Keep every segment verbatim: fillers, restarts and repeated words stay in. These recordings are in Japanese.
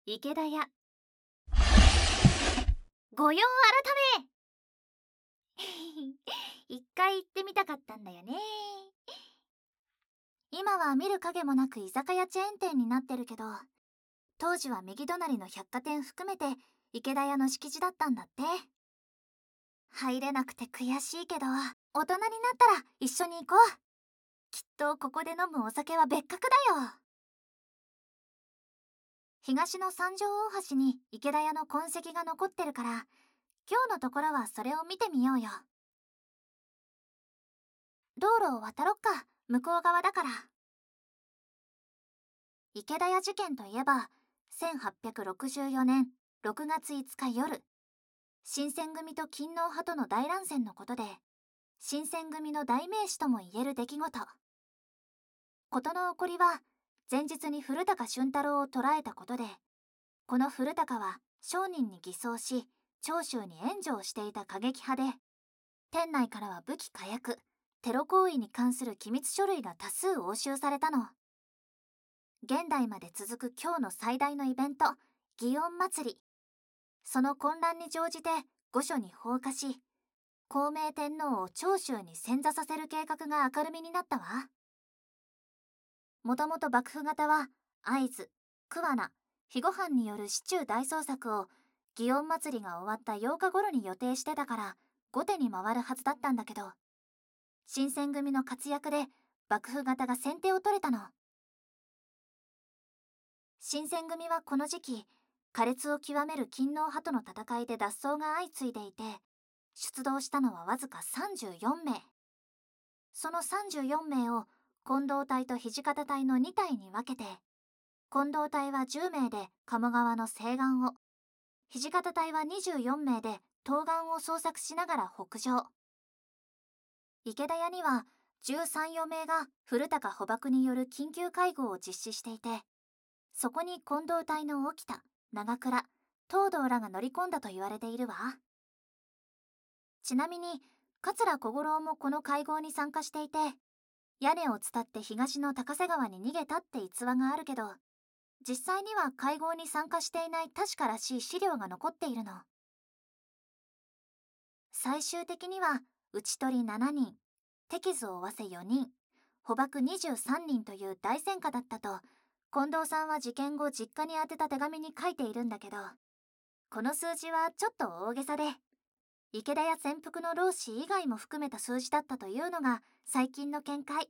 池田屋。御用改め一回行ってみたかったんだよね。今は見る影もなく居酒屋チェーン店になってるけど、当時は右隣の百貨店含めて池田屋の敷地だったんだって。入れなくて悔しいけど、大人になったら一緒に行こう。きっとここで飲むお酒は別格だよ。東の三条大橋に池田屋の痕跡が残ってるから、今日のところはそれを見てみようよ。道路を渡ろっか、向こう側だから。池田屋事件といえば、せんはっぴゃくろくじゅうよねんろくがついつか夜、新選組と勤王派との大乱戦のことで、新選組の代名詞ともいえる出来事。事の起こりは、前日に古高俊太郎を捕らえたことで、この古高は商人に偽装し、長州に援助をしていた過激派で、店内からは武器火薬、テロ行為に関する機密書類が多数押収されたの。現代まで続く今日の最大のイベント、祇園祭り。その混乱に乗じて御所に放火し、孝明天皇を長州に遷座させる計画が明るみになったわ。もともと幕府方は会津、桑名、肥後藩による市中大捜索を祇園祭りが終わったようか頃に予定してたから後手に回るはずだったんだけど、新選組の活躍で幕府方が先手を取れたの。新選組はこの時期、苛烈を極める勤王派との戦いで脱走が相次いでいて、出動したのはわずかさんじゅうよんめい。そのさんじゅうよんめいを近藤隊と土方隊のにたいに分けて、近藤隊はじゅうめいで鴨川の西岸を、土方隊はにじゅうよんめいで東岸を捜索しながら北上。池田屋にはじゅうさん、よめいが古高捕縛による緊急会合を実施していて、そこに近藤隊の沖田、長倉、東堂らが乗り込んだと言われているわ。ちなみに桂小五郎もこの会合に参加していて、屋根を伝って東の高瀬川に逃げたって逸話があるけど、実際には会合に参加していない確からしい資料が残っているの。最終的には討ち取りななにん、手傷を負わせよにん、捕獲にじゅうさんにんという大戦果だったと近藤さんは事件後実家に宛てた手紙に書いているんだけど、この数字はちょっと大げさで、池田屋潜伏の浪士以外も含めた数字だったというのが最近の見解。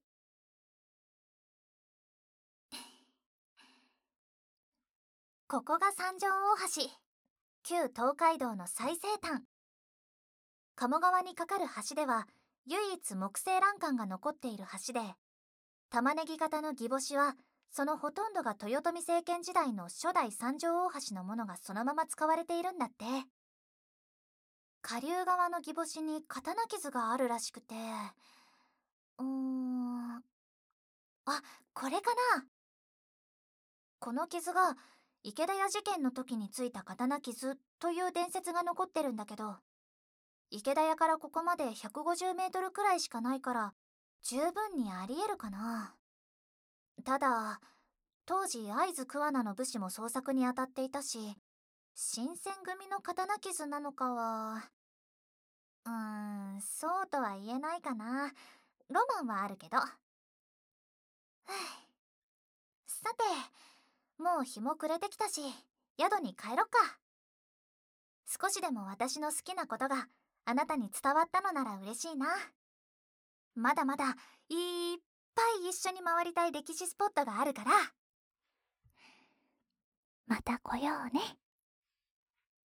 ここが三条大橋、旧東海道の最西端。鴨川に架かる橋では唯一木製欄干が残っている橋で、玉ねぎ型の擬星はそのほとんどが豊臣政権時代の初代三条大橋のものがそのまま使われているんだって。下流側の擬星に刀傷があるらしくて、うーん、あ、これかな。この傷が池田屋事件の時についた刀傷という伝説が残ってるんだけど、池田屋からここまでひゃくごじゅうメートルくらいしかないから十分にありえるかな。ただ当時会津桑名の武士も捜索に当たっていたし、新選組の刀傷なのかはうーんそうとは言えないかな。ロマンはあるけど。はぁ、さてもう日も暮れてきたし宿に帰ろっか。少しでも私の好きなことがあなたに伝わったのなら嬉しいな。まだまだいっぱい一緒に回りたい歴史スポットがあるから。また来ようね。